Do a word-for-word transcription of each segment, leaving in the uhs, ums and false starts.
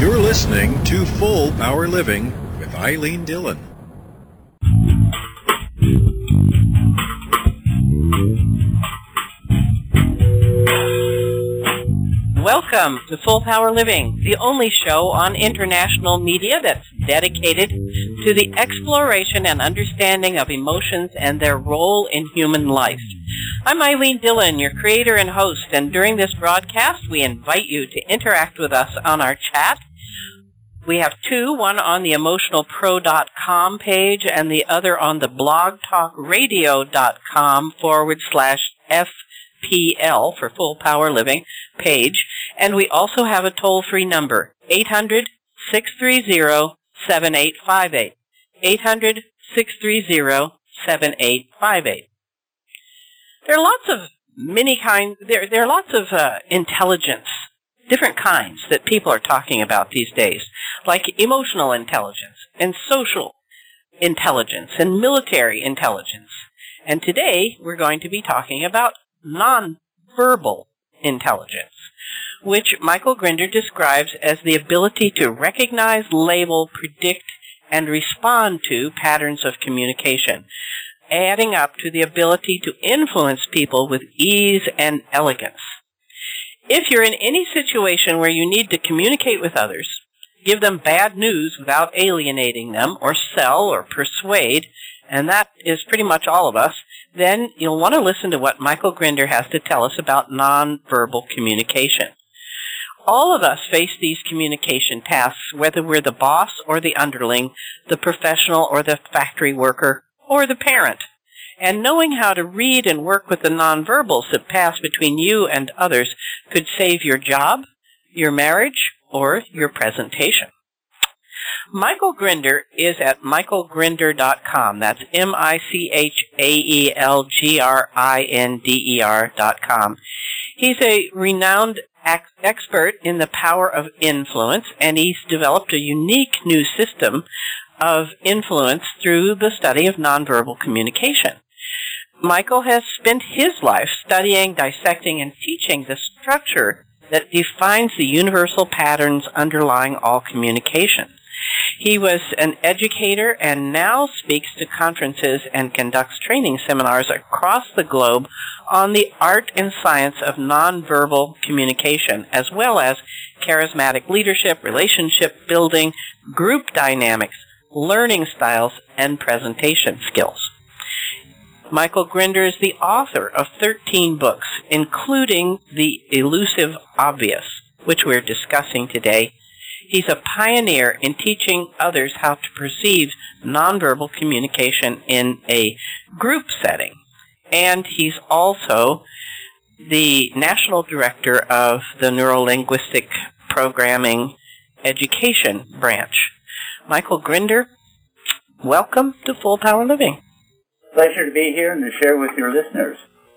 You're listening to Full Power Living with Eileen Dillon. Welcome to Full Power Living, the only show on international media that's dedicated to the exploration and understanding of emotions and their role in human life. I'm Eileen Dillon, your creator and host, and during this broadcast, we invite you to interact with us on our chat. We have two, one on the emotional pro dot com page and the other on the blogtalkradio.com forward slash FPL for Full Power Living page. And we also have a toll-free number, eight hundred, six three zero, seven eight five eight. eight hundred, six three zero, seven eight five eight. There are lots of many kinds, there, there are lots of uh, intelligence, different kinds that people are talking about these days, like emotional intelligence and social intelligence and military intelligence. And today we're going to be talking about nonverbal intelligence, which Michael Grinder describes as the ability to recognize, label, predict, and respond to patterns of communication, adding up to the ability to influence people with ease and elegance. If you're in any situation where you need to communicate with others, give them bad news without alienating them, or sell or persuade, and that is pretty much all of us, then you'll want to listen to what Michael Grinder has to tell us about nonverbal communication. All of us face these communication tasks, whether we're the boss or the underling, the professional or the factory worker, or the parent. And knowing how to read and work with the nonverbals that pass between you and others could save your job, your marriage, or your presentation. Michael Grinder is at michael grinder dot com. That's M I C H A E L G R I N D E R dot com. He's a renowned ex- expert in the power of influence, and he's developed a unique new system of influence through the study of nonverbal communication. Michael has spent his life studying, dissecting, and teaching the structure that defines the universal patterns underlying all communication. He was an educator and now speaks to conferences and conducts training seminars across the globe on the art and science of nonverbal communication, as well as charismatic leadership, relationship building, group dynamics, learning styles, and presentation skills. Michael Grinder is the author of thirteen books, including The Elusive Obvious, which we're discussing today. He's a pioneer in teaching others how to perceive nonverbal communication in a group setting. And he's also the National Director of the Neurolinguistic Programming Education Branch. Michael Grinder, welcome to Full Power Living. Pleasure to be here and to share with your listeners.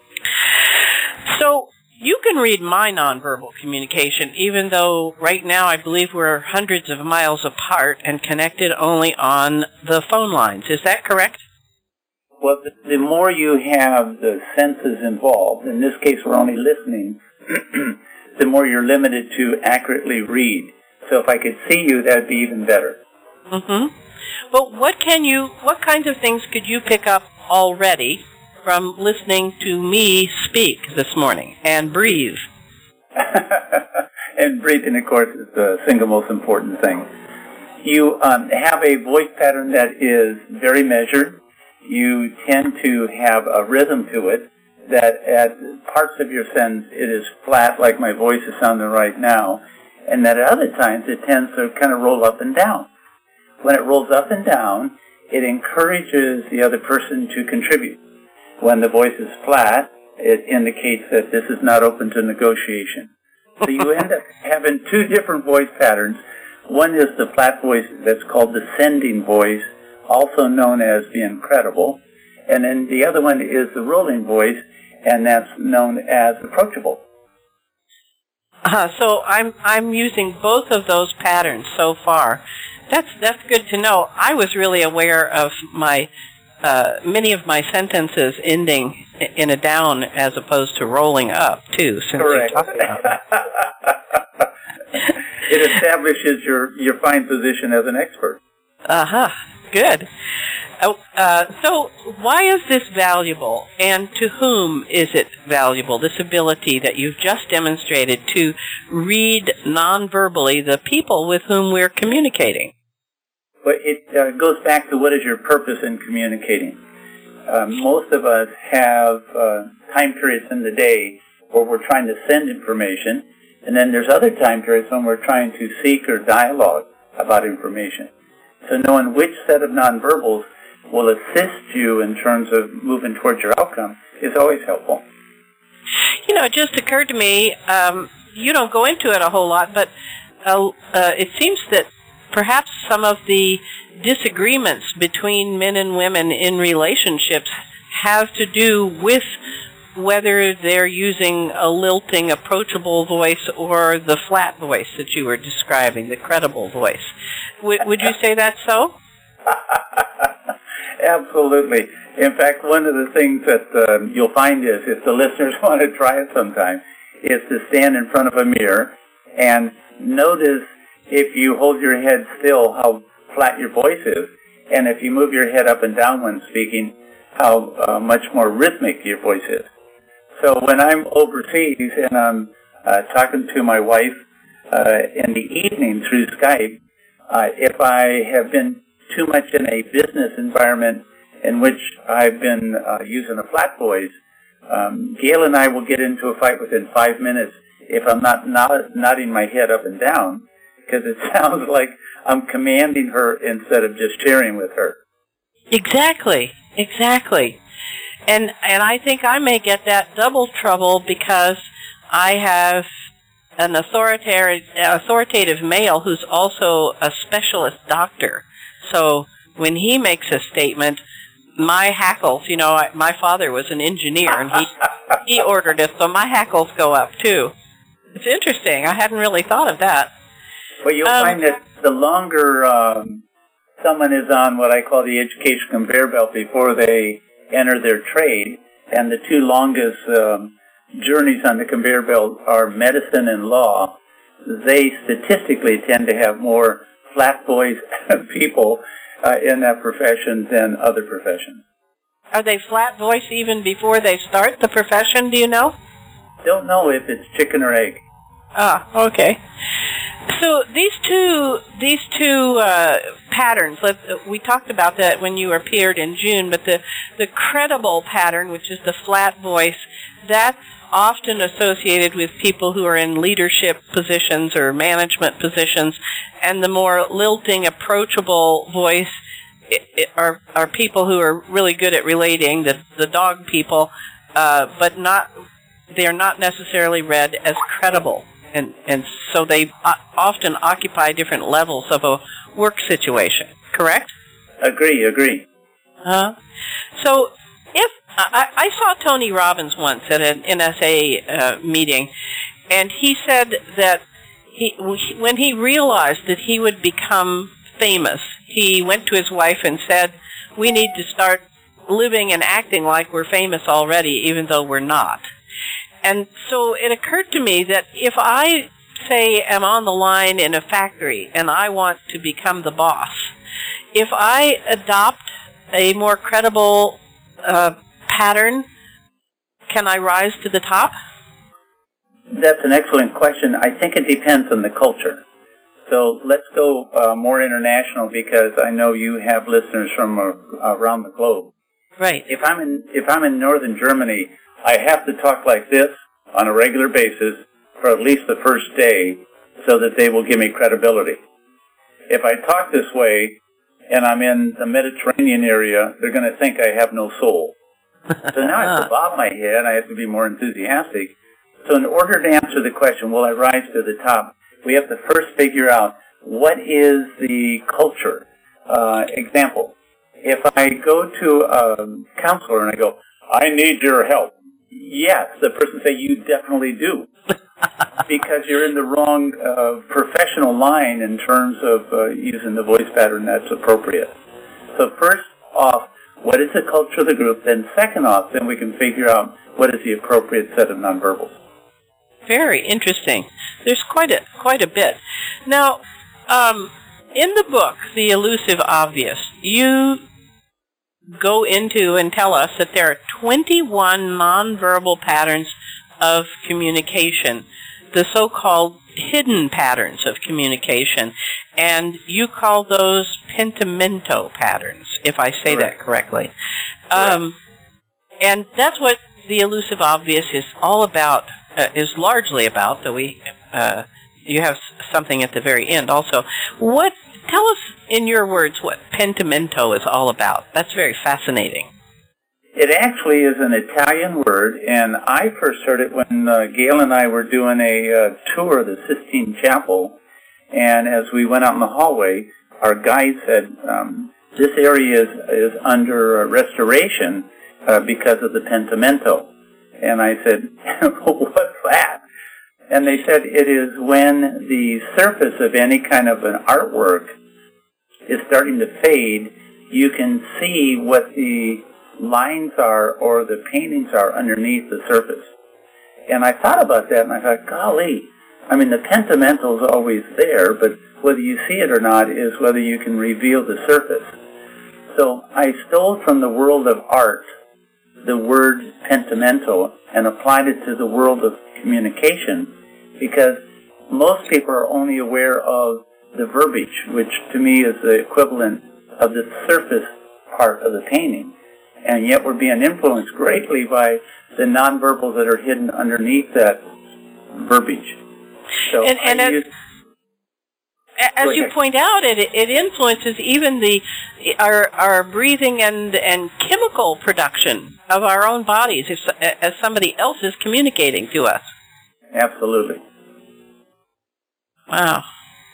So, you can read my nonverbal communication, even though right now I believe we're hundreds of miles apart and connected only on the phone lines. Is that correct? Well, the, the more you have the senses involved, in this case we're only listening, the more you're limited to accurately read. So if I could see you, that would be even better. Mm-hmm. But what can you, what kinds of things could you pick up already from listening to me speak this morning and breathe? And breathing, of course, is the single most important thing. You um, have a voice pattern that is very measured. You tend to have a rhythm to it that at parts of your sentence it is flat, like my voice is sounding right now, and that at other times it tends to kind of roll up and down. When it rolls up and down, it encourages the other person to contribute. When the voice is flat, it indicates that this is not open to negotiation. So you end up having two different voice patterns. One is the flat voice that's called the sending voice, also known as the incredible. And then the other one is the rolling voice, and that's known as approachable. Uh, so I'm I'm using both of those patterns so far. That's that's good to know. I was really aware of my uh, many of my sentences ending in a down as opposed to rolling up too. Since Correct. we talked about that. It establishes your, your fine position as an expert. Uh-huh. Good. Oh, uh, so why is this valuable, and to whom is it valuable, this ability that you've just demonstrated to read non-verbally the people with whom we're communicating? Well, it uh, goes back to what is your purpose in communicating. Uh, most of us have uh, time periods in the day where we're trying to send information, and then there's other time periods when we're trying to seek or dialogue about information. So knowing which set of nonverbals will assist you in terms of moving towards your outcome is always helpful. You know, it just occurred to me, um, you don't go into it a whole lot, but uh, uh, it seems that perhaps some of the disagreements between men and women in relationships have to do with whether they're using a lilting, approachable voice or the flat voice that you were describing, the credible voice. W- would you say that's so? Absolutely. In fact, one of the things that uh, you'll find is, if the listeners want to try it sometime, is to stand in front of a mirror and notice, if you hold your head still, how flat your voice is, and if you move your head up and down when speaking, how uh, much more rhythmic your voice is. So when I'm overseas and I'm uh, talking to my wife uh, in the evening through Skype, uh, if I have been too much in a business environment in which I've been uh, using a flat voice, um, Gail and I will get into a fight within five minutes if I'm not nod- nodding my head up and down, because it sounds like I'm commanding her instead of just sharing with her. Exactly, exactly. And and I think I may get that double trouble because I have an authoritative, authoritative male who's also a specialist doctor. So when he makes a statement, my hackles, you know, I, my father was an engineer, and he he ordered it, so my hackles go up, too. It's interesting. I hadn't really thought of that. Well, you'll um, find that the longer um, someone is on what I call the education conveyor belt before they enter their trade, and the two longest um, journeys on the conveyor belt are medicine and law, they statistically tend to have more flat voice people uh, in that profession than other professions. Are they flat voice even before they start the profession, do you know? Don't know if it's chicken or egg. Ah, okay. So these two these two uh, patterns, we talked about that when you appeared in June, but the, the credible pattern, which is the flat voice, that's often associated with people who are in leadership positions or management positions, and the more lilting, approachable voice it, it are are people who are really good at relating, the the dog people, uh, but not they are not necessarily read as credible, and and so they often occupy different levels of a work situation. Correct? Agree. Agree. Uh, so if I, I saw Tony Robbins once at an N S A uh, meeting, and he said that he, when he realized that he would become famous, he went to his wife and said, "We need to start living and acting like we're famous already, even though we're not." And so it occurred to me that if I, say, am on the line in a factory and I want to become the boss, if I adopt a more credible uh, pattern, can I rise to the top? That's an excellent question. I think it depends on the culture. So let's go uh, more international, because I know you have listeners from uh, around the globe. Right. If I'm in if I'm in northern Germany, I have to talk like this on a regular basis for at least the first day, so that they will give me credibility. If I talk this way and I'm in the Mediterranean area, they're going to think I have no soul. So now I have to bob my head. I have to be more enthusiastic. So in order to answer the question, will I rise to the top, we have to first figure out what is the culture. Uh, example, if I go to a counselor and I go, "I need your help," yes, the person say, "You definitely do," because you're in the wrong uh, professional line in terms of uh, using the voice pattern that's appropriate. So first off, what is the culture of the group? Then second off, then we can figure out what is the appropriate set of nonverbals. Very interesting. There's quite a quite a bit. Now, um, in the book, The Elusive Obvious, you go into and tell us that there are twenty-one nonverbal patterns of communication, the so-called hidden patterns of communication, and you call those pentimento patterns, if I say Correct. that correctly. Um, and that's what The Elusive Obvious is all about, uh, is largely about, though we, uh, you have something at the very end also. What, tell us in your words what pentimento is all about. That's very fascinating. It actually is an Italian word, and I first heard it when uh, Gail and I were doing a uh, tour of the Sistine Chapel, and as we went out in the hallway, our guide said, um, this area is, is under uh, restoration uh, because of the pentimento. And I said, what's that? And they said it is when the surface of any kind of an artwork is starting to fade, you can see what the lines are or the paintings are underneath the surface. And I thought about that, and I thought, golly, I mean, the pentimento is always there, but whether you see it or not is whether you can reveal the surface. So I stole from the world of art the word pentimento and applied it to the world of communication, because most people are only aware of the verbiage, which to me is the equivalent of the surface part of the painting. And yet we're being influenced greatly by the nonverbals that are hidden underneath that verbiage. So and, and as, use, as you point out, it it influences even the our our breathing and and chemical production of our own bodies if, as somebody else is communicating to us. Absolutely. Wow.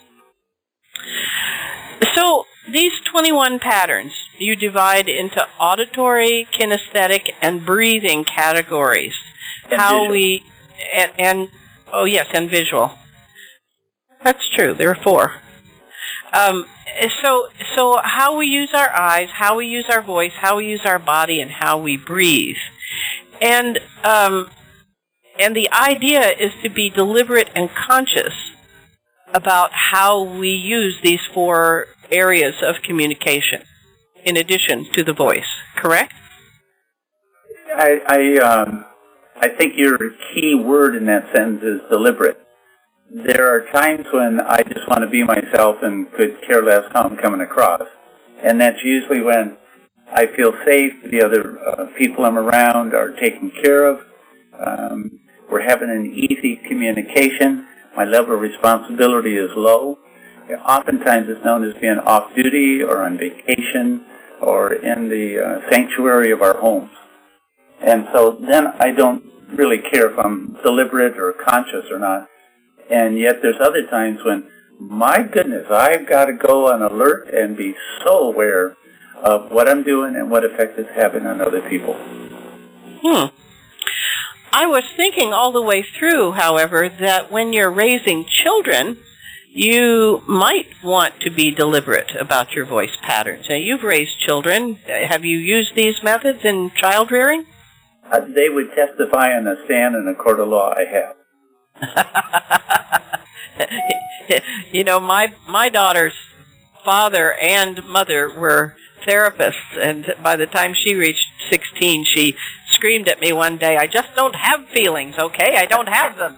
So these twenty-one patterns you divide into auditory, kinesthetic, and breathing categories. And How visual. we and, and oh yes, and visual. That's true. There are four. Um, so so how we use our eyes, how we use our voice, how we use our body, and how we breathe. And um, and the idea is to be deliberate and conscious about how we use these four areas of communication, in addition to the voice, correct? I I, um, I think your key word in that sentence is deliberate. There are times when I just want to be myself and could care less how I'm coming across, and that's usually when I feel safe, the other uh, people I'm around are taken care of, um, we're having an easy communication, my level of responsibility is low. Oftentimes it's known as being off-duty or on vacation or in the uh, sanctuary of our homes. And so then I don't really care if I'm deliberate or conscious or not. And yet there's other times when, my goodness, I've got to go on alert and be so aware of what I'm doing and what effect it's having on other people. Hmm. I was thinking all the way through, however, that when you're raising children, you might want to be deliberate about your voice patterns. Now, you've raised children. Have you used these methods in child rearing? Uh, they would testify on a stand in a court of law. I have. You know, my my daughter's father and mother were therapists, and by the time she reached sixteen, she screamed at me one day, "I just don't have feelings, okay? I don't have them."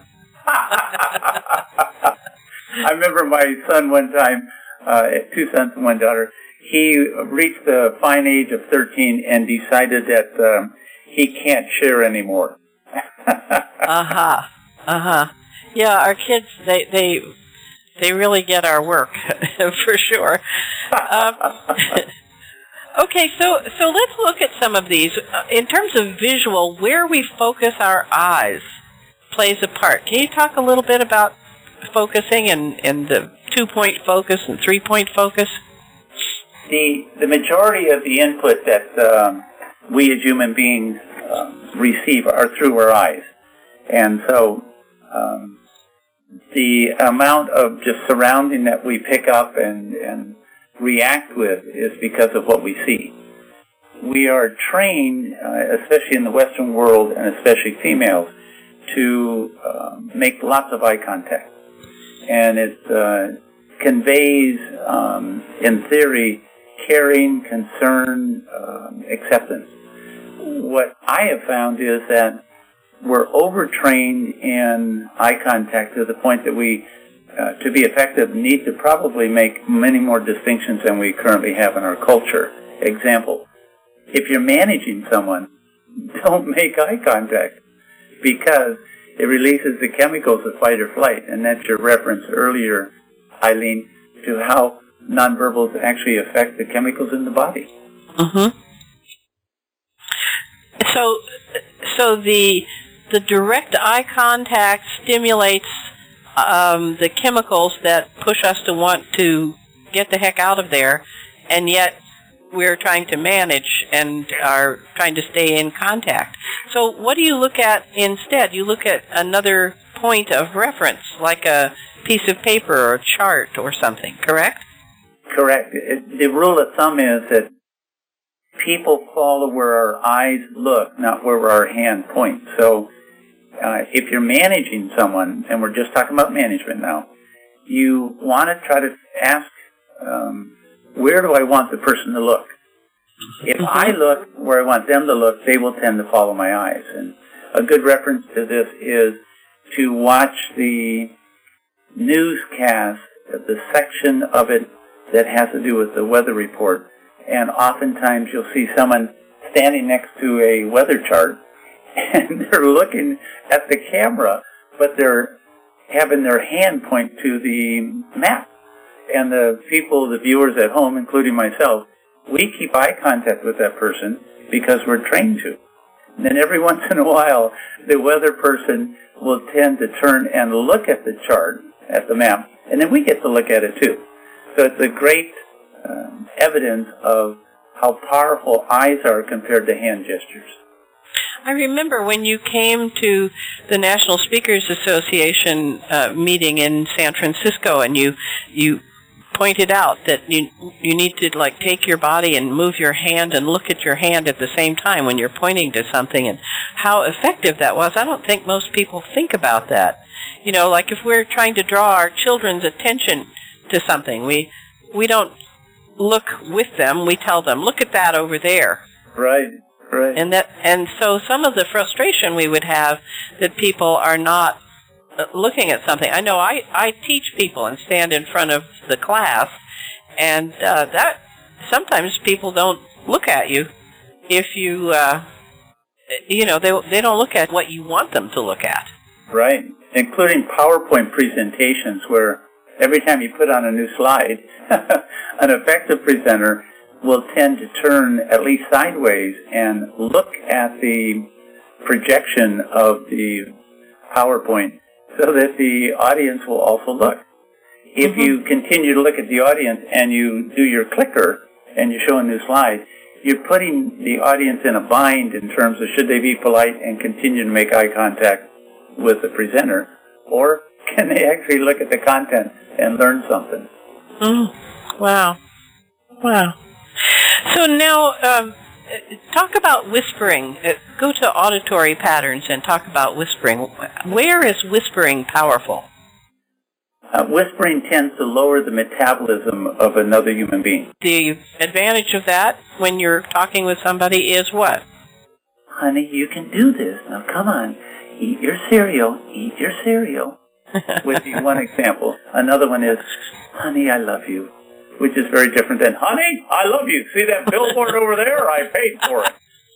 I remember my son one time, uh, two sons and one daughter, he reached the fine age of thirteen and decided that um, he can't share anymore. Uh-huh. Uh-huh. Yeah, our kids, they they they really get our work, for sure. Um, okay, so so let's look at some of these. Uh, in terms of visual, where we focus our eyes plays a part. Can you talk a little bit about focusing and, and the two-point focus and three-point focus? The the majority of the input that um, we as human beings uh, receive are through our eyes. And so um, the amount of just surrounding that we pick up and, and react with is because of what we see. We are trained, uh, especially in the Western world and especially females, to uh, make lots of eye contact. and it uh, conveys, um, in theory, caring, concern, um, acceptance. What I have found is that we're overtrained in eye contact to the point that we, uh, to be effective, need to probably make many more distinctions than we currently have in our culture. Example, if you're managing someone, don't make eye contact because it releases the chemicals of fight or flight, and that's your reference earlier, Eileen, to how nonverbals actually affect the chemicals in the body. Mm-hmm. So, so the the direct eye contact stimulates um, the chemicals that push us to want to get the heck out of there, and yet we're trying to manage and are trying to stay in contact. So what do you look at instead? You look at another point of reference, like a piece of paper or a chart or something, correct? Correct. It, the rule of thumb is that people follow where our eyes look, not where our hand points. So uh, if you're managing someone, and we're just talking about management now, you want to try to ask, um, where do I want the person to look? If mm-hmm. I look where I want them to look, they will tend to follow my eyes. And a good reference to this is to watch the newscast, the section of it that has to do with the weather report. And oftentimes you'll see someone standing next to a weather chart, and they're looking at the camera, but they're having their hand point to the map. And the people, the viewers at home, including myself, we keep eye contact with that person because we're trained to. And then every once in a while, the weather person will tend to turn and look at the chart, at the map, and then we get to look at it too. So it's a great um, evidence of how powerful eyes are compared to hand gestures. I remember when you came to the National Speakers Association uh, meeting in San Francisco, and you you pointed out that you you need to like take your body and move your hand and look at your hand at the same time when you're pointing to something, and how effective that was. I don't think most people think about that. You know, like if we're trying to draw our children's attention to something, we we don't look with them. We tell them, look at that over there. Right. Right. And that, and so some of the frustration we would have that people are not looking at something. I know I, I teach people and stand in front of the class, and uh, that sometimes people don't look at you if you, uh, you know, they they don't look at what you want them to look at. Right, including PowerPoint presentations where every time you put on a new slide, an effective presenter will tend to turn at least sideways and look at the projection of the PowerPoint so that the audience will also look. If mm-hmm. you continue to look at the audience and you do your clicker and you show a new slide, you're putting the audience in a bind in terms of should they be polite and continue to make eye contact with the presenter, or can they actually look at the content and learn something? Mm. Wow. Wow. So now, um, talk about whispering. Uh, go to auditory patterns and talk about whispering. Where is whispering powerful? Uh, whispering tends to lower the metabolism of another human being. The advantage of that when you're talking with somebody is what? Honey, you can do this. Now, come on. Eat your cereal. Eat your cereal. Would be one example. Another one is, honey, I love you. Which is very different than, honey, I love you. See that billboard over there? I paid for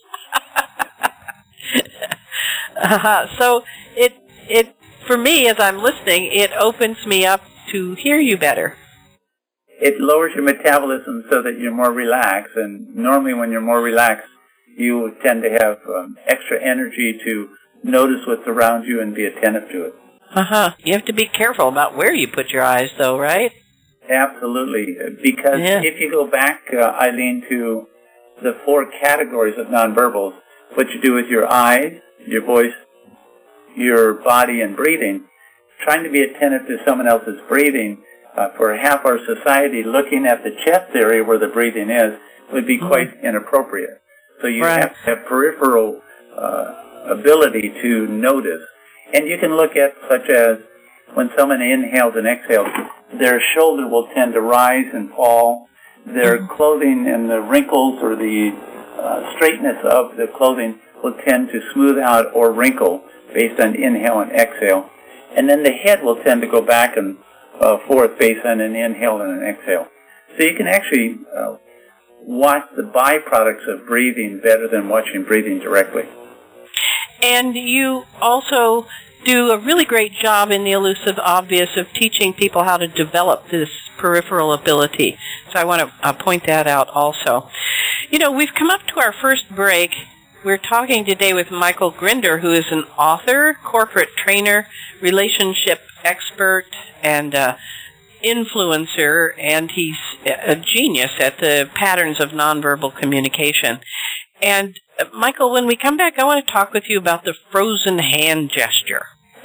it. uh-huh. So it it for me, as I'm listening, it opens me up to hear you better. It lowers your metabolism so that you're more relaxed. And normally when you're more relaxed, you tend to have um, extra energy to notice what's around you and be attentive to it. Uh-huh. You have to be careful about where you put your eyes, though, right? Absolutely, because yeah. if you go back, uh, Eileen, to the four categories of nonverbals, what you do with your eyes, your voice, your body, and breathing, trying to be attentive to someone else's breathing, uh, for half our society, looking at the chest area where the breathing is would be mm-hmm. quite inappropriate. So you right. have to have peripheral uh, ability to notice. And you can look at such as when someone inhales and exhales, their shoulder will tend to rise and fall. Their clothing and the wrinkles or the uh, straightness of the clothing will tend to smooth out or wrinkle based on inhale and exhale. And then the head will tend to go back and uh, forth based on an inhale and an exhale. So you can actually uh, watch the byproducts of breathing better than watching breathing directly. And you also do a really great job in the Elusive Obvious of teaching people how to develop this peripheral ability. So I want to uh, point that out also. You know, we've come up to our first break. We're talking today with Michael Grinder, who is an author, corporate trainer, relationship expert, and uh, influencer, and he's a genius at the patterns of nonverbal communication. And uh, Michael, when we come back, I want to talk with you about the frozen hand gesture.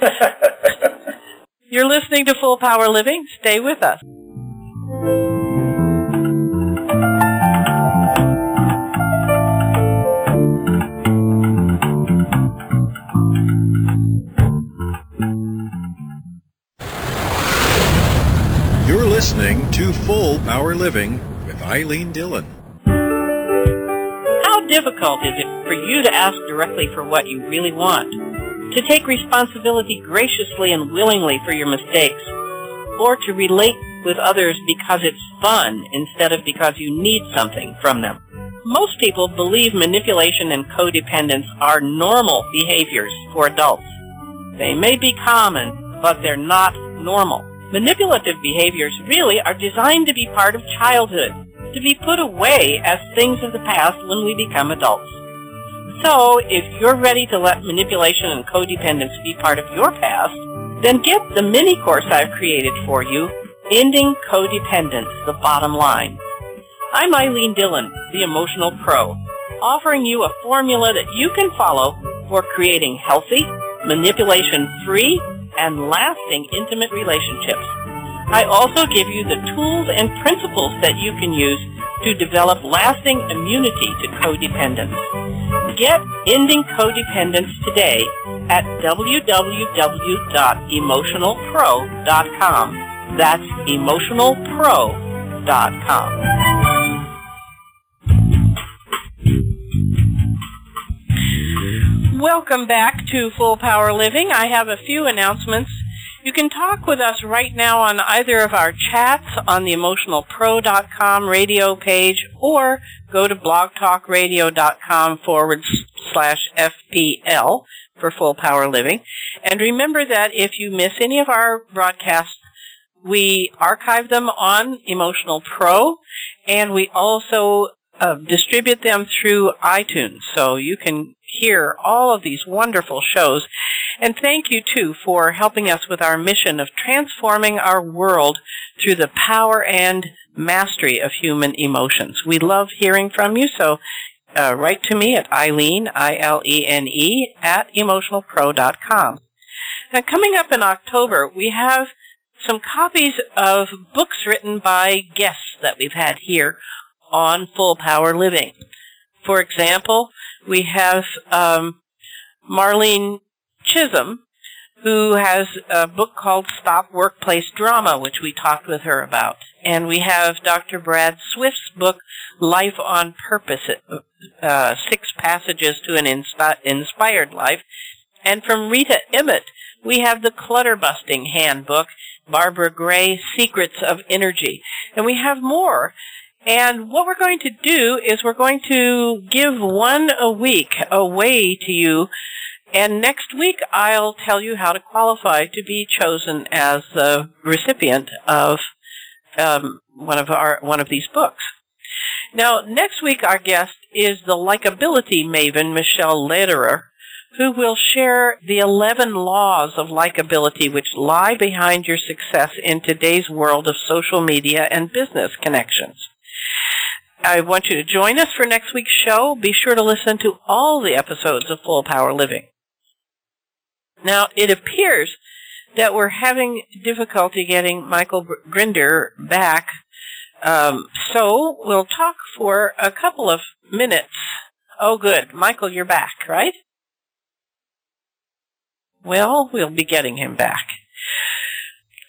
You're listening to Full Power Living. Stay with us. You're listening to Full Power Living with Eileen Dillon. How difficult is it for you to ask directly for what you really want? To take responsibility graciously and willingly for your mistakes? Or to relate with others because it's fun instead of because you need something from them? Most people believe manipulation and codependence are normal behaviors for adults. They may be common, but they're not normal. Manipulative behaviors really are designed to be part of childhood, to be put away as things of the past when we become adults. So, if you're ready to let manipulation and codependence be part of your past, then get the mini course I've created for you, Ending Codependence, the Bottom Line. I'm Eileen Dillon, the Emotional Pro, offering you a formula that you can follow for creating healthy, manipulation-free, and lasting intimate relationships. I also give you the tools and principles that you can use to develop lasting immunity to codependence. Get Ending Codependence today at w w w dot emotional pro dot com. That's emotional pro dot com. Welcome back to Full Power Living. I have a few announcements. You can talk with us right now on either of our chats on the emotional pro dot com radio page, or go to blogtalkradio.com forward slash FPL for Full Power Living. And remember that if you miss any of our broadcasts, we archive them on Emotional Pro, and we also uh, distribute them through iTunes, so you can hear all of these wonderful shows. And thank you, too, for helping us with our mission of transforming our world through the power and mastery of human emotions. We love hearing from you, so uh, write to me at Eileen, I L E N E, at emotional pro dot com. Now, coming up in October, we have some copies of books written by guests that we've had here on Full Power Living. For example, we have um, Marlene Chisholm, who has a book called Stop Workplace Drama, which we talked with her about. And we have Doctor Brad Swift's book, Life on Purpose, uh, Six Passages to an Inspi- Inspired Life. And from Rita Emmett, we have the Clutter Busting Handbook, Barbara Gray, Secrets of Energy. And we have more. And what we're going to do is we're going to give one a week away to you. And next week, I'll tell you how to qualify to be chosen as the recipient of um, one of our one of these books. Now, next week, our guest is the likability maven, Michelle Lederer, who will share the eleven laws of likability which lie behind your success in today's world of social media and business connections. I want you to join us for next week's show. Be sure to listen to all the episodes of Full Power Living. Now, it appears that we're having difficulty getting Michael Grinder back, um, so we'll talk for a couple of minutes. Oh, good. Michael, you're back, right? Well, we'll be getting him back.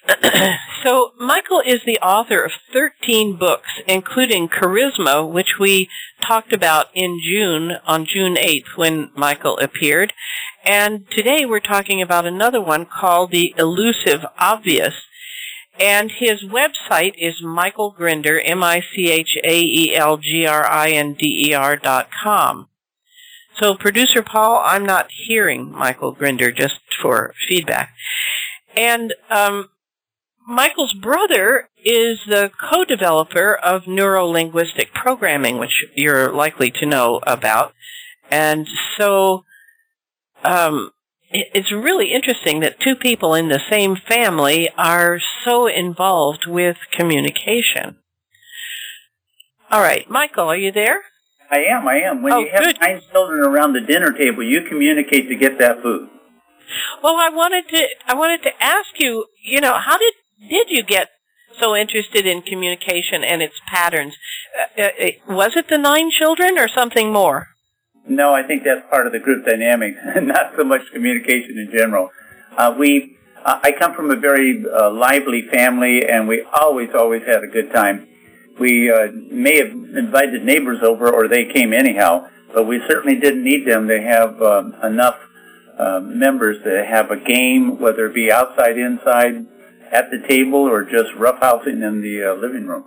So Michael is the author of thirteen books, including Charisma, which we talked about in June, on June eighth, when Michael appeared. And today we're talking about another one called The Elusive Obvious. And his website is Michael Grinder, M I C H A E L G R I N D E R dot com. So, Producer Paul, I'm not hearing Michael Grinder, just for feedback. And um, Michael's brother is the co-developer of neuro-linguistic programming, which you're likely to know about. And so um, it's really interesting that two people in the same family are so involved with communication. All right, Michael, are you there? I am, I am. When oh, you have good. nine children around the dinner table, you communicate to get that food. Well, I wanted to I wanted to ask you, you know, how did did you get so interested in communication and its patterns? Uh, uh, was it the nine children or something more? No, I think that's part of the group dynamics, not so much communication in general. Uh, we, uh, I come from a very uh, lively family, and we always, always had a good time. We uh, may have invited neighbors over, or they came anyhow, but we certainly didn't need them to have um, enough uh, members to have a game, whether it be outside, inside, at the table, or just roughhousing in the uh, living room.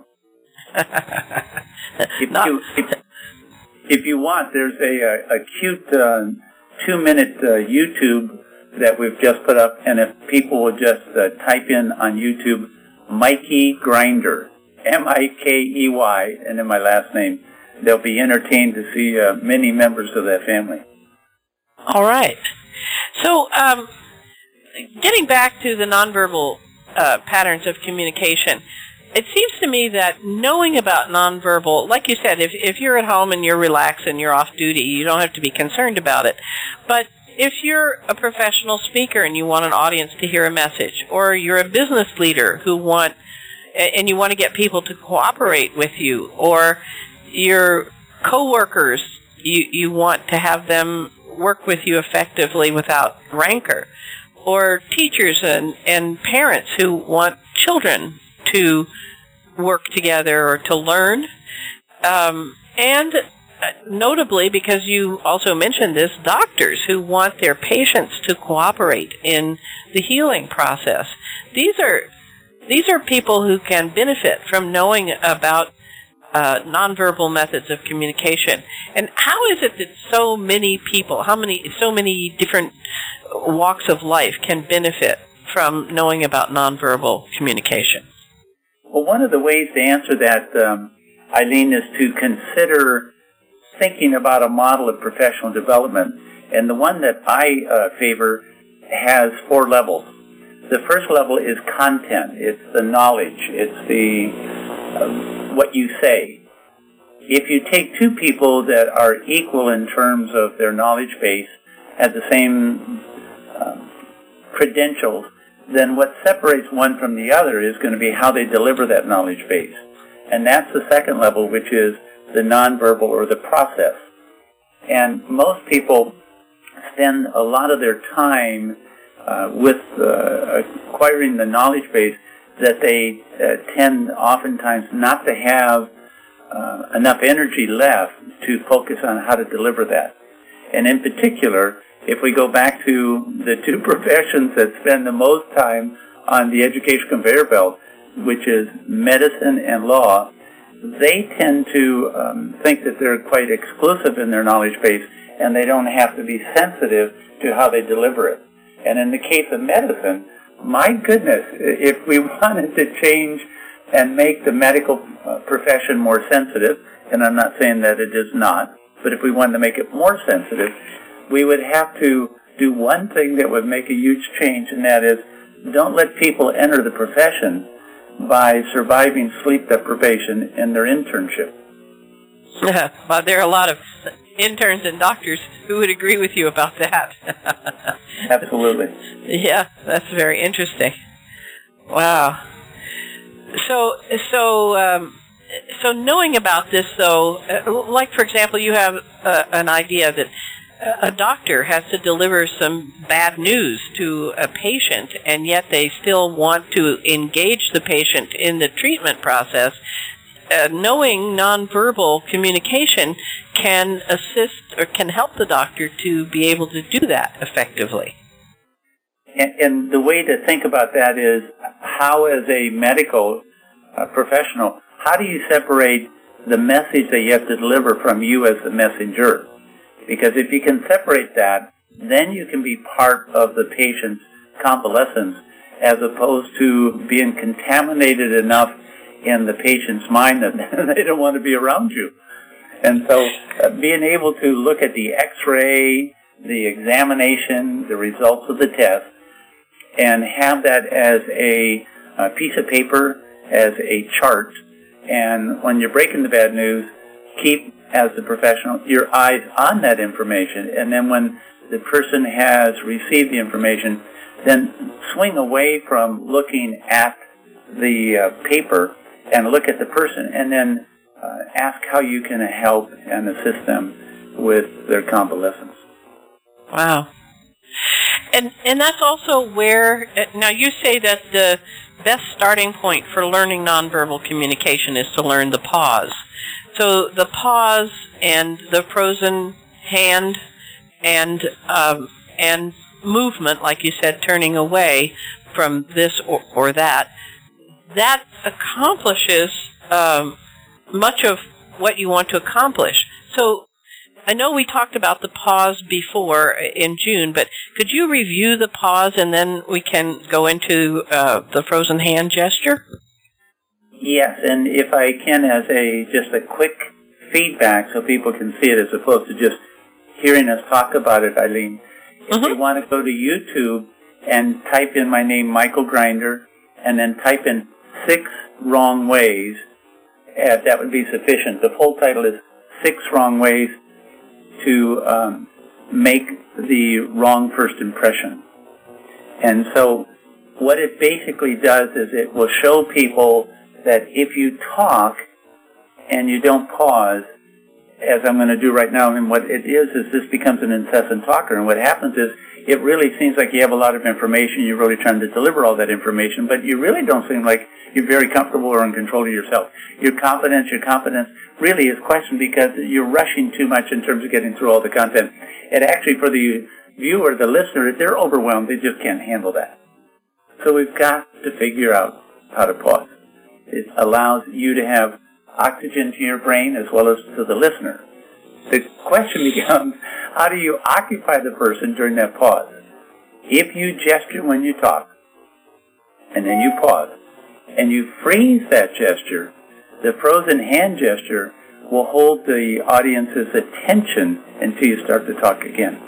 if, Not- you, if, if you want, there's a, a, a cute uh, two-minute uh, YouTube that we've just put up, and if people will just uh, type in on YouTube, Mikey Grinder, M I K E Y, and then my last name, they'll be entertained to see uh, many members of that family. All right. So, um, getting back to the nonverbal uh, patterns of communication, it seems to me that knowing about nonverbal, like you said, if if you're at home and you're relaxed and you're off duty, you don't have to be concerned about it. But if you're a professional speaker and you want an audience to hear a message, or you're a business leader who want and you want to get people to cooperate with you, or your coworkers, you you want to have them work with you effectively without rancor, or teachers and, and parents who want children to work together or to learn, um, and notably, because you also mentioned this, doctors who want their patients to cooperate in the healing process. These are These are people who can benefit from knowing about uh, nonverbal methods of communication. And how is it that so many people, how many, so many different walks of life can benefit from knowing about nonverbal communication? Well, one of the ways to answer that, um, Eileen, is to consider thinking about a model of professional development. And the one that I uh, favor has four levels. The first level is content. It's the knowledge. It's the uh, what you say. If you take two people that are equal in terms of their knowledge base, have the same um, credentials, then what separates one from the other is going to be how they deliver that knowledge base. And that's the second level, which is the nonverbal or the process. And most people spend a lot of their time Uh, with uh, acquiring the knowledge base that they uh, tend oftentimes not to have uh, enough energy left to focus on how to deliver that. And in particular, if we go back to the two professions that spend the most time on the education conveyor belt, which is medicine and law, they tend to um, think that they're quite exclusive in their knowledge base, and they don't have to be sensitive to how they deliver it. And in the case of medicine, my goodness, if we wanted to change and make the medical profession more sensitive, and I'm not saying that it is not, but if we wanted to make it more sensitive, we would have to do one thing that would make a huge change, and that is don't let people enter the profession by surviving sleep deprivation in their internship. Well, there are a lot of interns and doctors who would agree with you about that. Absolutely. Yeah, that's very interesting. Wow. So, so, um, so knowing about this, though, uh, like for example, you have uh, an idea that a doctor has to deliver some bad news to a patient, and yet they still want to engage the patient in the treatment process, uh, knowing nonverbal communication can assist or can help the doctor to be able to do that effectively. And, and the way to think about that is how, as a medical uh, professional, how do you separate the message that you have to deliver from you as the messenger? Because if you can separate that, then you can be part of the patient's convalescence as opposed to being contaminated enough in the patient's mind that they don't want to be around you. And so uh, being able to look at the x-ray, the examination, the results of the test, and have that as a, a piece of paper, as a chart, and when you're breaking the bad news, keep, as a professional, your eyes on that information, and then when the person has received the information, then swing away from looking at the uh, paper and look at the person, and then uh, ask how you can help and assist them with their convalescence. Wow. And and that's also where, now you say that the best starting point for learning nonverbal communication is to learn the pause. So the pause and the frozen hand and um, and movement, like you said, turning away from this or, or that, that accomplishes um, much of what you want to accomplish. So I know we talked about the pause before in June, but could you review the pause and then we can go into uh, the frozen hand gesture? Yes, and if I can, as a just a quick feedback so people can see it as opposed to just hearing us talk about it, Eileen, if Mm-hmm. they want to go to YouTube and type in my name, Michael Grinder, and then type in six wrong ways, uh, that would be sufficient. The full title is Six Wrong Ways to um, Make the Wrong First Impression. And so what it basically does is it will show people that if you talk and you don't pause, as I'm going to do right now, and what it is is this becomes an incessant talker, and what happens is it really seems like you have a lot of information, you're really trying to deliver all that information, but you really don't seem like you're very comfortable or in control of yourself. Your confidence, your confidence really is questioned because you're rushing too much in terms of getting through all the content. And actually for the viewer, the listener, if they're overwhelmed, they just can't handle that. So we've got to figure out how to pause. It allows you to have oxygen to your brain as well as to the listener. The question becomes, how do you occupy the person during that pause? If you gesture when you talk, and then you pause, and you freeze that gesture, the frozen hand gesture will hold the audience's attention until you start to talk again.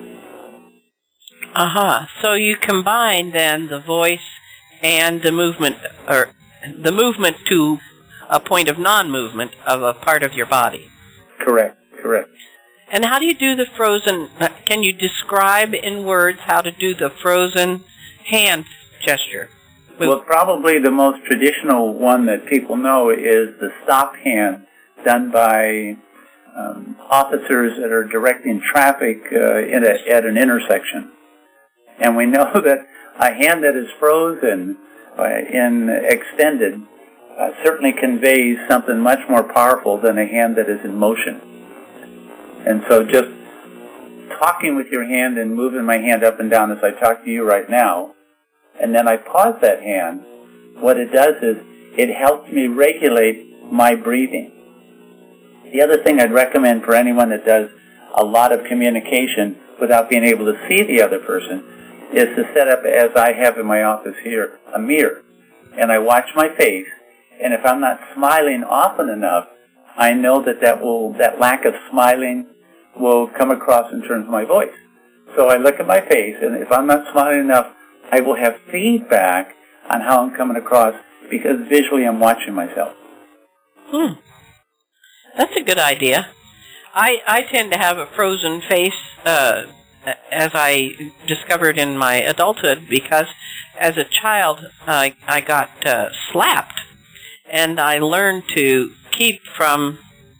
Uh-huh. So you combine then the voice and the movement, or the movement to a point of non-movement of a part of your body. Correct, correct. And how do you do the frozen, uh, can you describe in words how to do the frozen hand gesture? With Well, probably the most traditional one that people know is the stop hand done by um, officers that are directing traffic uh, in a, at an intersection. And we know that a hand that is frozen uh, in extended uh, certainly conveys something much more powerful than a hand that is in motion. And so just talking with your hand and moving my hand up and down as I talk to you right now, and then I pause that hand, what it does is it helps me regulate my breathing. The other thing I'd recommend for anyone that does a lot of communication without being able to see the other person is to set up, as I have in my office here, a mirror. And I watch my face, and if I'm not smiling often enough, I know that that, will, that lack of smiling will come across in terms of my voice. So I look at my face, and if I'm not smiling enough, I will have feedback on how I'm coming across because visually I'm watching myself. Hmm. That's a good idea. I, I tend to have a frozen face, uh, as I discovered in my adulthood, because as a child I, I got uh, slapped, and I learned to keep from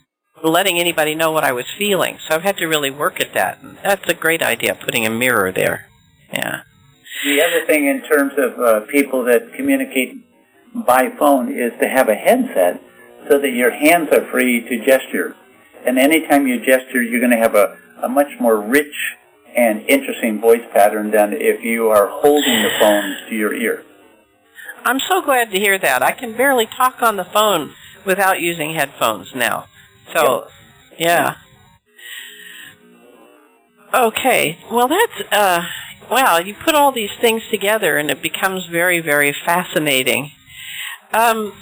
letting anybody know what I was feeling. So I've had to really work at that. And that's a great idea, putting a mirror there. Yeah. The other thing in terms of uh, people that communicate by phone is to have a headset so that your hands are free to gesture. And anytime you gesture, you're going to have a, a much more rich and interesting voice pattern than if you are holding the phone to your ear. I'm so glad to hear that. I can barely talk on the phone without using headphones now. So, yeah. Okay. Well, that's, uh, wow, you put all these things together and it becomes very, very fascinating. Um,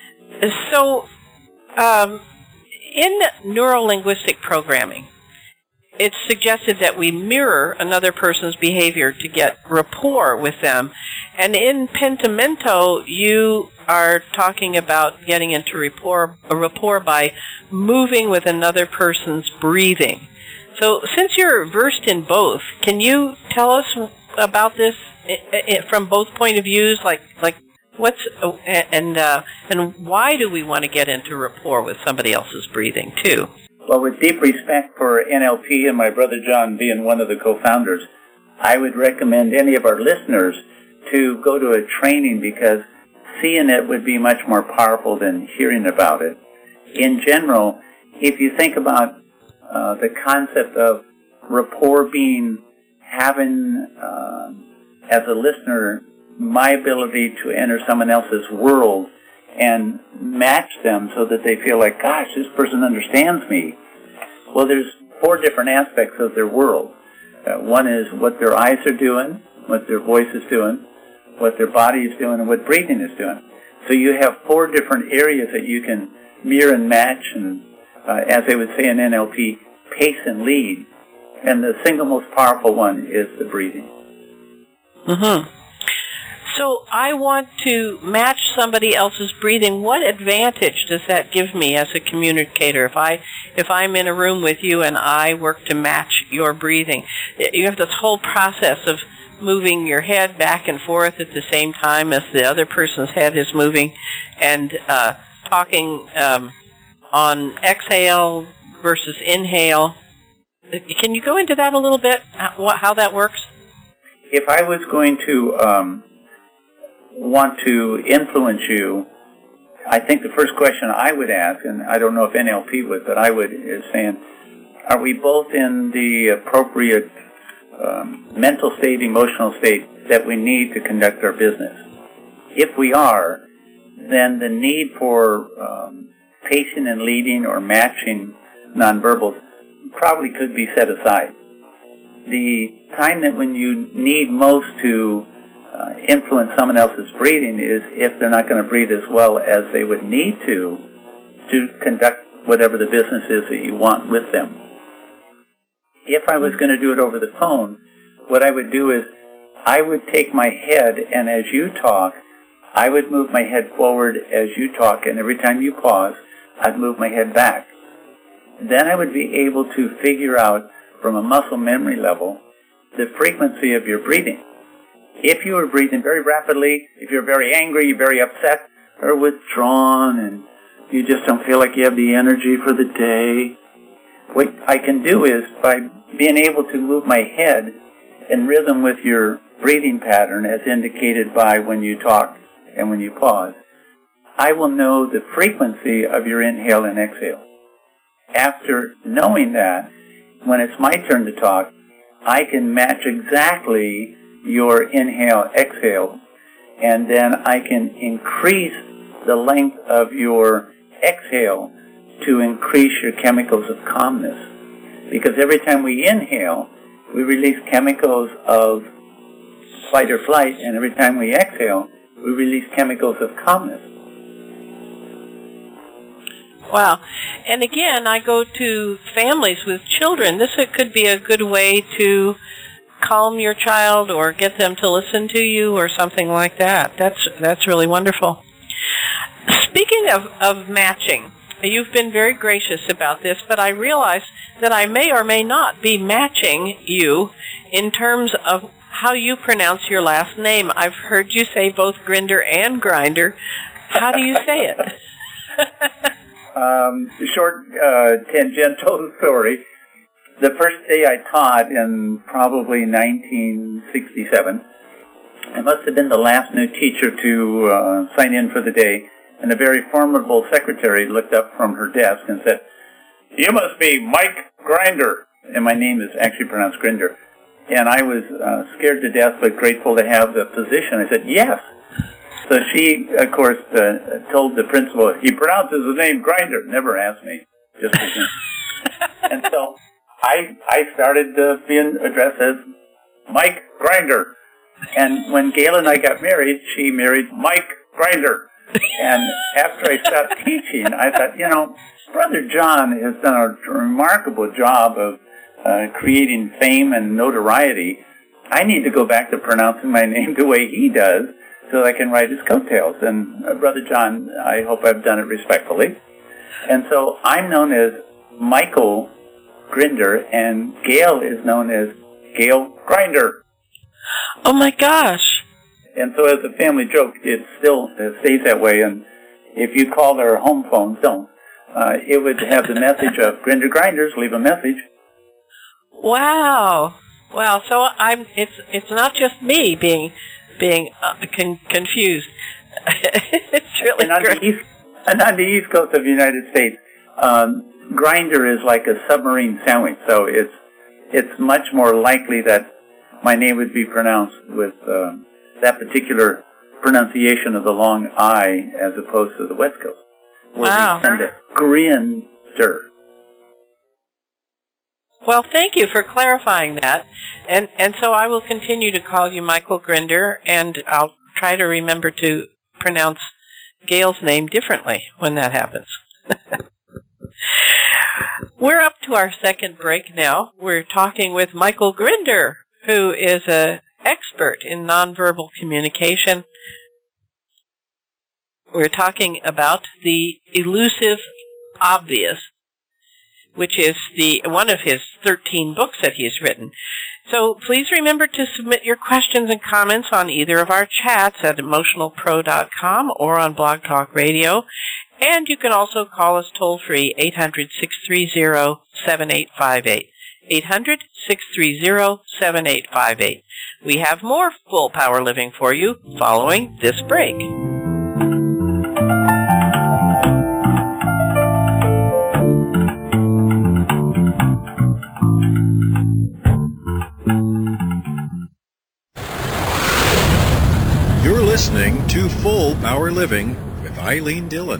so, um, in neurolinguistic programming, it's suggested that we mirror another person's behavior to get rapport with them. And in Pentimento, you are talking about getting into rapport, a rapport by moving with another person's breathing. So since you're versed in both, can you tell us about this from both point of views? Like, like what's, and, uh, and why do we want to get into rapport with somebody else's breathing, too? Well, with deep respect for N L P and my brother John being one of the co-founders, I would recommend any of our listeners to go to a training because seeing it would be much more powerful than hearing about it. In general, if you think about uh, the concept of rapport being having, uh, as a listener, my ability to enter someone else's world and match them so that they feel like, gosh, this person understands me. Well, there's four different aspects of their world. Uh, one is what their eyes are doing, what their voice is doing, what their body is doing, and what breathing is doing. So you have four different areas that you can mirror and match, and uh, as they would say in N L P, pace and lead. And the single most powerful one is the breathing. Mm-hmm. So I want to match somebody else's breathing. What advantage does that give me as a communicator? If I, if I'm in a room with you and I work to match your breathing, you have this whole process of moving your head back and forth at the same time as the other person's head is moving, and uh, talking um, on exhale versus inhale. Can you go into that a little bit, how, how that works? If I was going to um, want to influence you, I think the first question I would ask, and I don't know if N L P would, but I would, is saying, are we both in the appropriate um, mental state, emotional state that we need to conduct our business? If we are, then the need for um, pacing and leading or matching nonverbals probably could be set aside. The time that when you need most to uh, influence someone else's breathing is if they're not going to breathe as well as they would need to to conduct whatever the business is that you want with them. If I was going to do it over the phone, what I would do is I would take my head, and as you talk, I would move my head forward as you talk, and every time you pause, I'd move my head back. Then I would be able to figure out from a muscle memory level the frequency of your breathing. If you are breathing very rapidly, if you're very angry, you're very upset, or withdrawn, and you just don't feel like you have the energy for the day, what I can do is, by being able to move my head in rhythm with your breathing pattern as indicated by when you talk and when you pause, I will know the frequency of your inhale and exhale. After knowing that, when it's my turn to talk, I can match exactly your inhale, exhale, and then I can increase the length of your exhale to increase your chemicals of calmness. Because every time we inhale, we release chemicals of fight or flight, and every time we exhale, we release chemicals of calmness. Wow. And again, I go to families with children. This could be a good way to calm your child or get them to listen to you or something like that. That's that's really wonderful. Speaking of, of matching, you've been very gracious about this, but I realize that I may or may not be matching you in terms of how you pronounce your last name. I've heard you say both Grinder and Grinder. How do you say it? Um, short, uh, tangential story. The first day I taught in probably nineteen sixty-seven, I must have been the last new teacher to uh, sign in for the day, and a very formidable secretary looked up from her desk and said, "You must be Mike Grinder." And my name is actually pronounced Grinder. And I was uh, scared to death but grateful to have the position. I said, "Yes." So she, of course, uh, told the principal, "He pronounces the name Grinder." Never asked me, just because. And so I I started uh, being addressed as Mike Grinder. And when Gail and I got married, she married Mike Grinder. And after I stopped teaching, I thought, you know, Brother John has done a remarkable job of uh, creating fame and notoriety. I need to go back to pronouncing my name the way he does so I can ride his coattails. And uh, Brother John, I hope I've done it respectfully. And so I'm known as Michael Grinder, and Gail is known as Gail Grinder. Oh, my gosh. And so as a family joke, it still uh, stays that way. And if you call our home phones, don't. Uh, it would have the message of Grinder Grinders, leave a message. Wow. Wow. So I'm, it's, it's not just me being, being uh, con- confused. It's really and on great. The east, and on the east coast of the United States, um, grinder is like a submarine sandwich. So it's, it's much more likely that my name would be pronounced with uh, that particular pronunciation of the long I as opposed to the West Coast. Where wow. we tend to Grinder. Well, thank you for clarifying that. And and so I will continue to call you Michael Grinder, and I'll try to remember to pronounce Gail's name differently when that happens. We're up to our second break now. We're talking with Michael Grinder, who is an expert in nonverbal communication. We're talking about the elusive obvious, which is the one of his thirteen books that he's written. So please remember to submit your questions and comments on either of our chats at emotional pro dot com or on Blog Talk Radio. And you can also call us toll-free, eight hundred, six three zero, seven eight five eight. eight hundred, six three zero, seven eight five eight. We have more Full Power Living for you following this break. You're listening to Full Power Living with Eileen Dillon.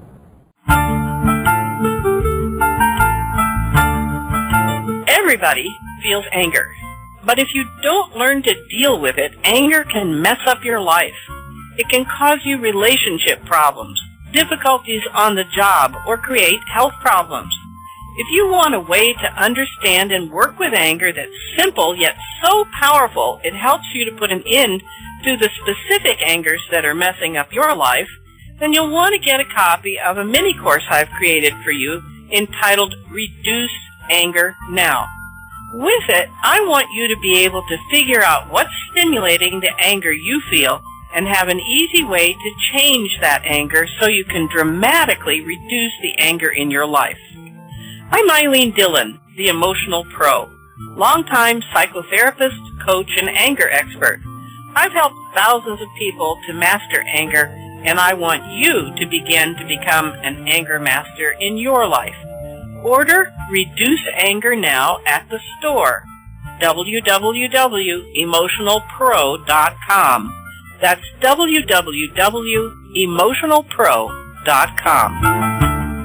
Everybody feels anger, but if you don't learn to deal with it, anger can mess up your life. It can cause you relationship problems, difficulties on the job, or create health problems. If you want a way to understand and work with anger that's simple yet so powerful it helps you to put an end to the specific angers that are messing up your life, then you'll want to get a copy of a mini course I've created for you entitled Reduce Anger Now. With it, I want you to be able to figure out what's stimulating the anger you feel and have an easy way to change that anger so you can dramatically reduce the anger in your life. I'm Eileen Dillon, the Emotional Pro, longtime psychotherapist, coach, and anger expert. I've helped thousands of people to master anger, and I want you to begin to become an anger master in your life. Order Reduce Anger Now at the store, w w w dot emotional pro dot com. That's w w w dot emotional pro dot com.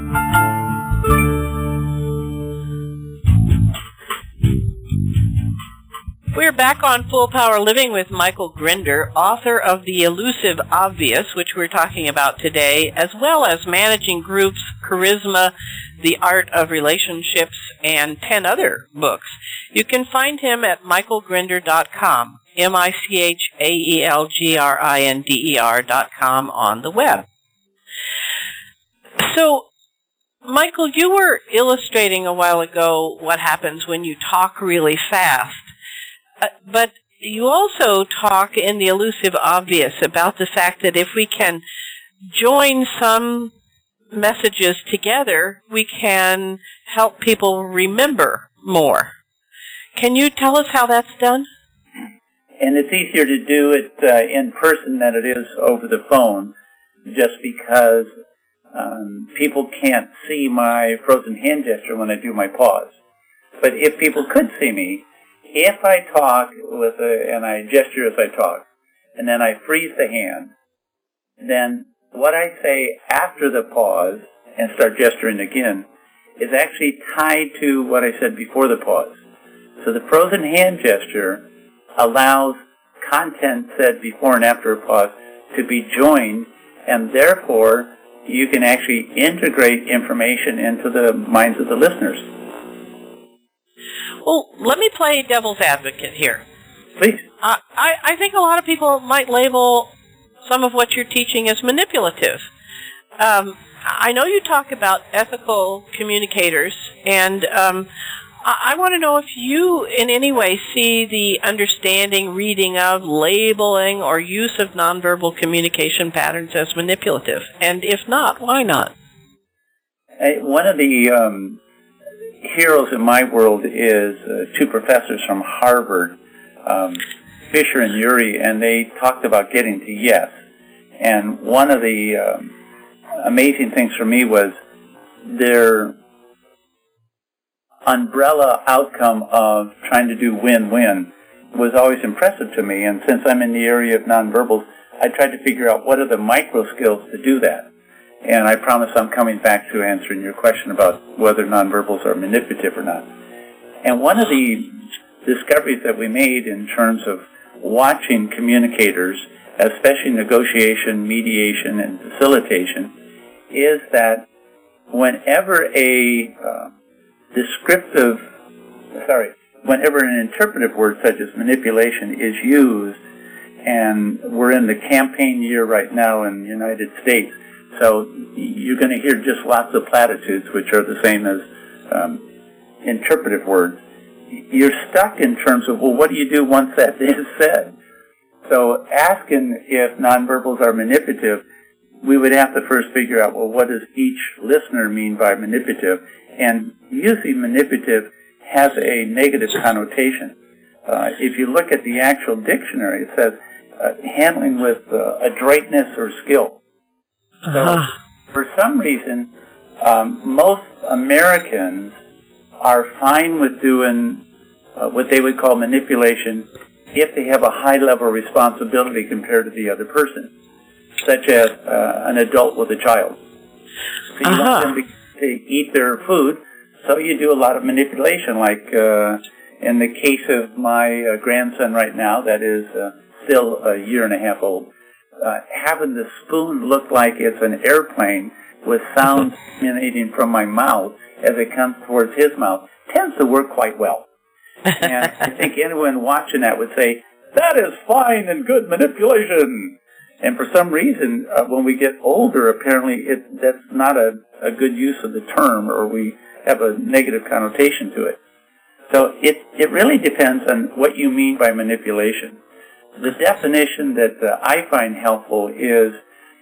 We're back on Full Power Living with Michael Grinder, author of The Elusive Obvious, which we're talking about today, as well as Managing Groups, Charisma, The Art of Relationships, and ten other books. You can find him at michael grinder dot com, M I C H A E L G R I N D E R dot com on the web. So, Michael, you were illustrating a while ago what happens when you talk really fast. Uh, but you also talk in The Elusive Obvious about the fact that if we can join some messages together, we can help people remember more. Can you tell us how that's done? And it's easier to do it uh, in person than it is over the phone, just because um, people can't see my frozen hand gesture when I do my pause. But if people could see me, if I talk with a, and I gesture as I talk, and then I freeze the hand, then what I say after the pause and start gesturing again is actually tied to what I said before the pause. So the frozen hand gesture allows content said before and after a pause to be joined, and therefore you can actually integrate information into the minds of the listeners. Well, let me play devil's advocate here. Please. Uh, I, I think a lot of people might label some of what you're teaching as manipulative. Um, I know you talk about ethical communicators, and um, I, I want to know if you in any way see the understanding, reading of, labeling, or use of nonverbal communication patterns as manipulative. And if not, why not? Hey, one of the um, heroes in my world is uh, two professors from Harvard, um, Fisher and Urey, and they talked about getting to yes. And one of the um, amazing things for me was their umbrella outcome of trying to do win-win was always impressive to me. And since I'm in the area of nonverbals, I tried to figure out what are the micro skills to do that. And I promise I'm coming back to answering your question about whether nonverbals are manipulative or not. And one of the discoveries that we made in terms of watching communicators, especially negotiation, mediation, and facilitation, is that whenever a uh, descriptive, sorry, whenever an interpretive word such as manipulation is used, and we're in the campaign year right now in the United States, so you're going to hear just lots of platitudes, which are the same as um, interpretive words. You're stuck in terms of, well, what do you do once that is said? So asking if nonverbals are manipulative, we would have to first figure out, well, what does each listener mean by manipulative? And usually manipulative has a negative connotation. Uh, if you look at the actual dictionary, it says uh, handling with uh, adroitness or skill. Uh-huh. So for some reason, um, most Americans are fine with doing uh, what they would call manipulation if they have a high level of responsibility compared to the other person, such as uh, an adult with a child. So you uh-huh. want them to, to eat their food, so you do a lot of manipulation, like uh, in the case of my uh, grandson right now, that is uh, still a year and a half old, uh, having the spoon look like it's an airplane with sounds emanating from my mouth as it comes towards his mouth tends to work quite well. And I think anyone watching that would say, that is fine and good manipulation. And for some reason, uh, when we get older, apparently it, that's not a, a good use of the term, or we have a negative connotation to it. So it, it really depends on what you mean by manipulation. The definition that uh, I find helpful is,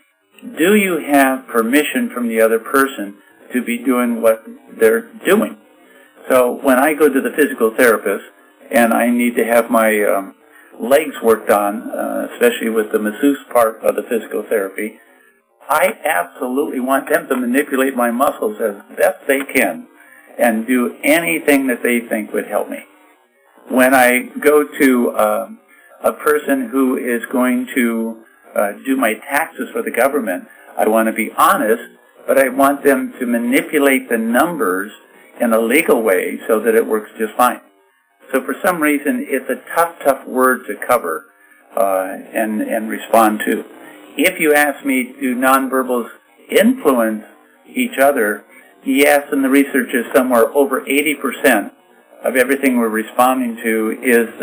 do you have permission from the other person to be doing what they're doing? So when I go to the physical therapist and I need to have my um, legs worked on, uh, especially with the masseuse part of the physical therapy, I absolutely want them to manipulate my muscles as best they can and do anything that they think would help me. When I go to uh, a person who is going to uh, do my taxes for the government, I want to be honest, but I want them to manipulate the numbers in a legal way so that it works just fine. So for some reason, it's a tough, tough word to cover uh, and, and respond to. If you ask me, do nonverbals influence each other? Yes, and the research is somewhere over eighty percent of everything we're responding to is the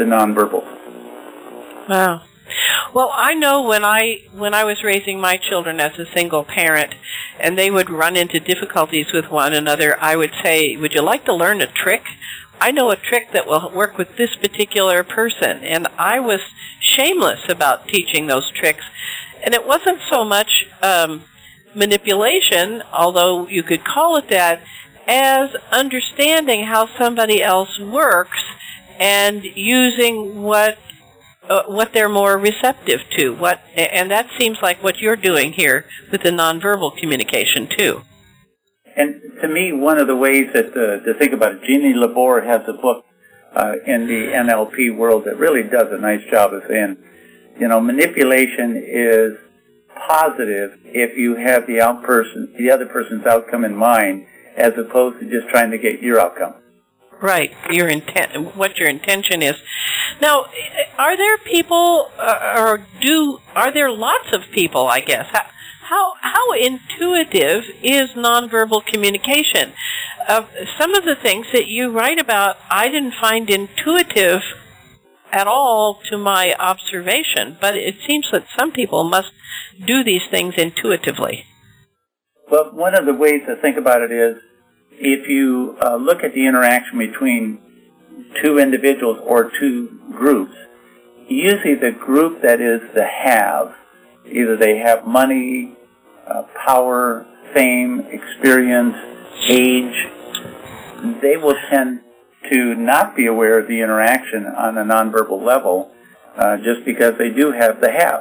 nonverbals. Wow. Well, I know when I when I was raising my children as a single parent, and they would run into difficulties with one another, I would say, would you like to learn a trick? I know a trick that will work with this particular person. And I was shameless about teaching those tricks. And it wasn't so much um, manipulation, although you could call it that, as understanding how somebody else works and using what uh, what they're more receptive to. What, and that seems like what you're doing here with the nonverbal communication too. And to me, one of the ways that uh, to think about it, Jeannie Labor has a book uh, in the N L P world that really does a nice job of saying, you know, manipulation is positive if you have the out person, the other person's outcome in mind, as opposed to just trying to get your outcome. Right, your intent, what your intention is. Now, are there people, uh, or do are there lots of people? I guess how how, how intuitive is nonverbal communication? Uh, some of the things that you write about, I didn't find intuitive at all to my observation, but it seems that some people must do these things intuitively. Well, one of the ways to think about it is, if you uh, look at the interaction between two individuals or two groups, usually the group that is the have, either they have money, uh, power, fame, experience, age, they will tend to not be aware of the interaction on a nonverbal level uh, just because they do have the have.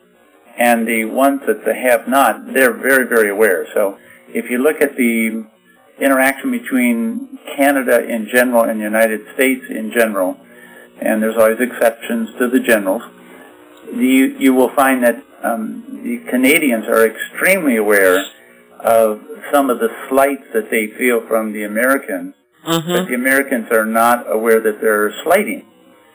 And the ones that the have not, they're very, very aware. So if you look at the interaction between Canada in general and the United States in general, and there's always exceptions to the generals, you, you will find that um, the Canadians are extremely aware of some of the slights that they feel from the Americans, mm-hmm. but the Americans are not aware that they're slighting.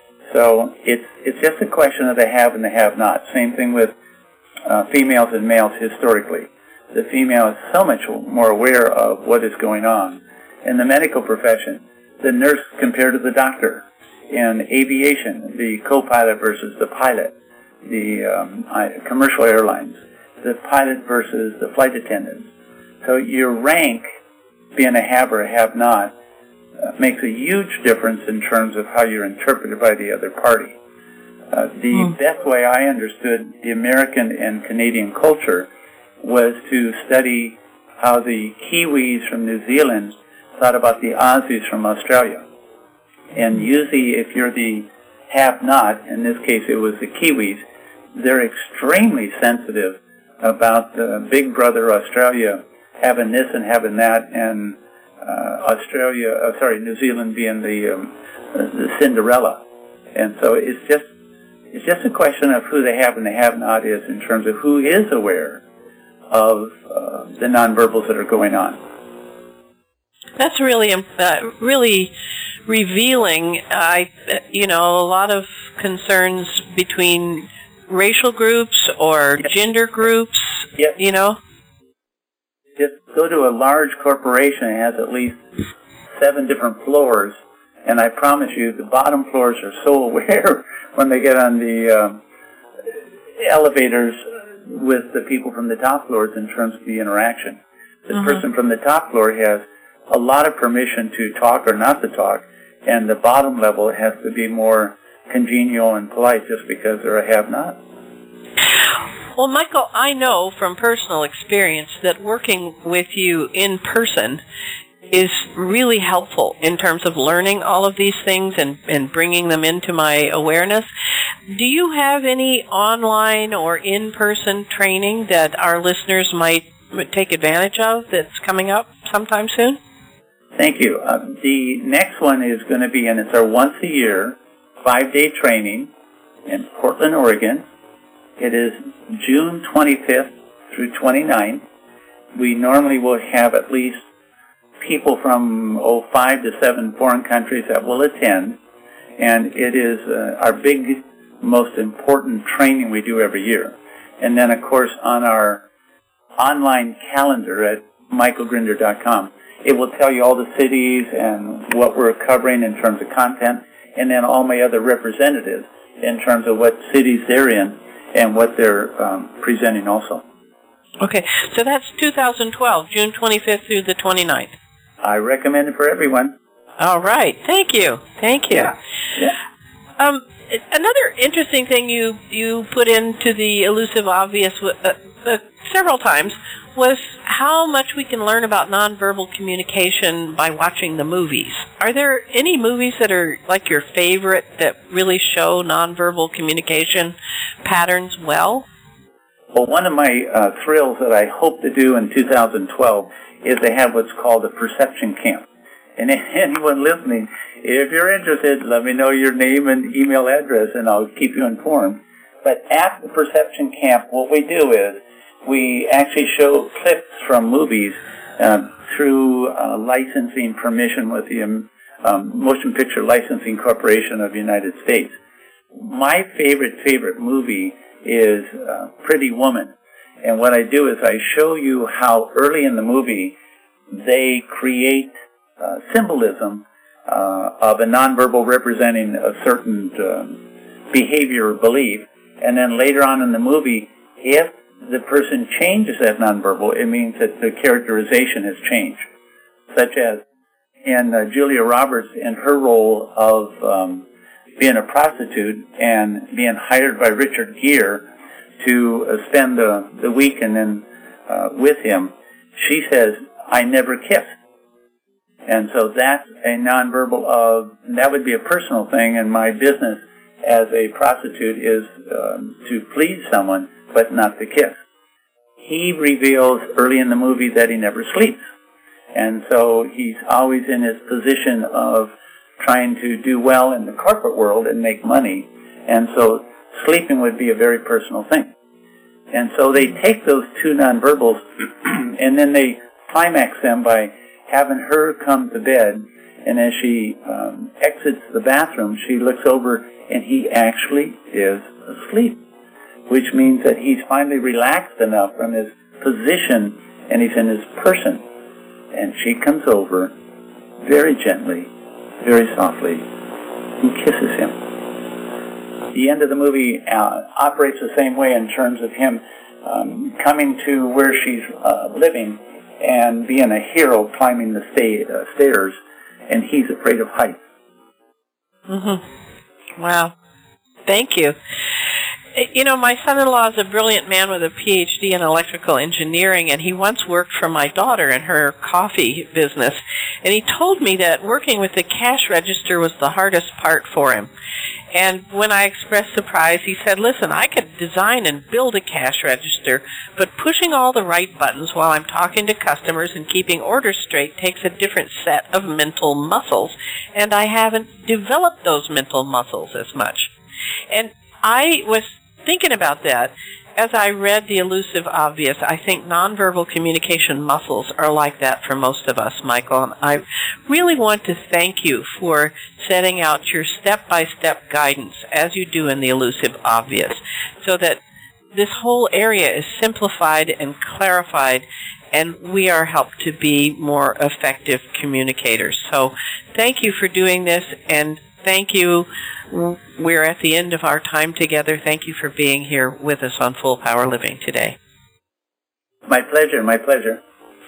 So it's it's just a question of the have and the have-not. Same thing with uh, females and males historically. The female is so much more aware of what is going on. In the medical profession, the nurse compared to the doctor. In aviation, the co-pilot versus the pilot. The um, commercial airlines, the pilot versus the flight attendants. So your rank, being a have or a have-not, uh, makes a huge difference in terms of how you're interpreted by the other party. Uh, the mm. best way I understood the American and Canadian culture was to study how the Kiwis from New Zealand thought about the Aussies from Australia. And usually if you're the have-not, in this case it was the Kiwis, they're extremely sensitive about uh, Big Brother Australia having this and having that, and uh, Australia, uh, sorry, New Zealand being the, um, the Cinderella. And so it's just it's just a question of who the have and the have-not is in terms of who is aware of uh, the nonverbals that are going on. That's really, uh, really revealing. I, you know, a lot of concerns between racial groups or yes. gender groups. Yes. You know. Just go to a large corporation that has at least seven different floors, and I promise you, the bottom floors are so aware when they get on the um, elevators with the people from the top floors in terms of the interaction. The mm-hmm. person from the top floor has a lot of permission to talk or not to talk, and the bottom level has to be more congenial and polite just because they're a have-not. Well, Michael, I know from personal experience that working with you in person is really helpful in terms of learning all of these things and, and bringing them into my awareness. Do you have any online or in-person training that our listeners might take advantage of that's coming up sometime soon? Thank you. Uh, the next one is going to be, and it's our once-a-year, five-day training in Portland, Oregon. It is June twenty-fifth through twenty-ninth. We normally will have at least people from oh, five to seven foreign countries that will attend, and it is uh, our big, most important training we do every year. And then, of course, on our online calendar at michael grinder dot com, it will tell you all the cities and what we're covering in terms of content, and then all my other representatives in terms of what cities they're in and what they're um, presenting also. Okay, so that's two thousand twelve, June twenty-fifth through the twenty-ninth. I recommend it for everyone. All right, thank you, thank you. Yeah. Yeah. Um, another interesting thing you, you put into the elusive obvious uh, uh, several times was how much we can learn about nonverbal communication by watching the movies. Are there any movies that are like your favorite that really show nonverbal communication patterns well? Well, one of my uh, thrills that I hope to do in two thousand twelve is to have what's called a perception camp. And anyone listening, if you're interested, let me know your name and email address, and I'll keep you informed. But at the perception camp, what we do is we actually show clips from movies uh, through uh, licensing permission with the um, um, Motion Picture Licensing Corporation of the United States. My favorite, favorite movie is uh, Pretty Woman. And what I do is I show you how early in the movie they create uh, symbolism uh, of a nonverbal representing a certain uh, behavior or belief. And then later on in the movie, if the person changes that nonverbal, it means that the characterization has changed. Such as in uh, Julia Roberts in her role of um, being a prostitute and being hired by Richard Gere to uh, spend the, the weekend in, uh, with him, she says, "I never kissed." And so that's a nonverbal of, and that would be a personal thing in my business as a prostitute is um, to please someone, but not to kiss. He reveals early in the movie that he never sleeps. And so he's always in his position of trying to do well in the corporate world and make money. And so sleeping would be a very personal thing. And so they take those two nonverbals and then they climax them by having her come to bed. And as she um, exits the bathroom, she looks over and he actually is asleep, which means that he's finally relaxed enough from his position and he's in his person. And she comes over very gently, very softly, and kisses him. The end of the movie uh, operates the same way in terms of him um, coming to where she's uh, living and being a hero climbing the sta- uh, stairs, and he's afraid of heights. Mm-hmm. Wow. Thank you. You know, my son-in-law is a brilliant man with a P H D in electrical engineering, and he once worked for my daughter in her coffee business. And he told me that working with the cash register was the hardest part for him. And when I expressed surprise, he said, "Listen, I could design and build a cash register, but pushing all the right buttons while I'm talking to customers and keeping orders straight takes a different set of mental muscles, and I haven't developed those mental muscles as much." And I was thinking about that as I read The Elusive Obvious. I think nonverbal communication muscles are like that for most of us, Michael. And I really want to thank you for setting out your step-by-step guidance, as you do in The Elusive Obvious, so that this whole area is simplified and clarified, and we are helped to be more effective communicators. So thank you for doing this, and thank you. We're at the end of our time together. Thank you for being here with us on Full Power Living today. My pleasure, my pleasure.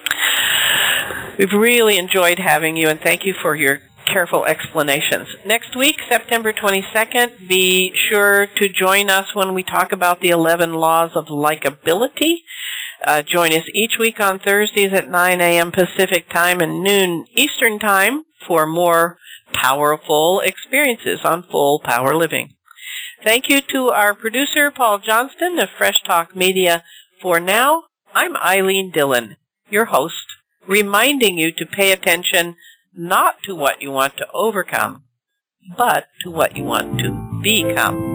We've really enjoyed having you, and thank you for your careful explanations. Next week, September twenty-second, be sure to join us when we talk about the eleven laws of likability. Uh, join us each week on Thursdays at nine a.m. Pacific Time and noon Eastern Time for more powerful experiences on Full Power Living. Thank you to our producer, Paul Johnston of Fresh Talk Media. For now, I'm Eileen Dillon, your host, reminding you to pay attention not to what you want to overcome, but to what you want to become.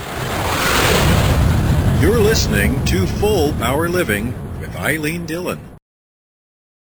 You're listening to Full Power Living with Eileen Dillon.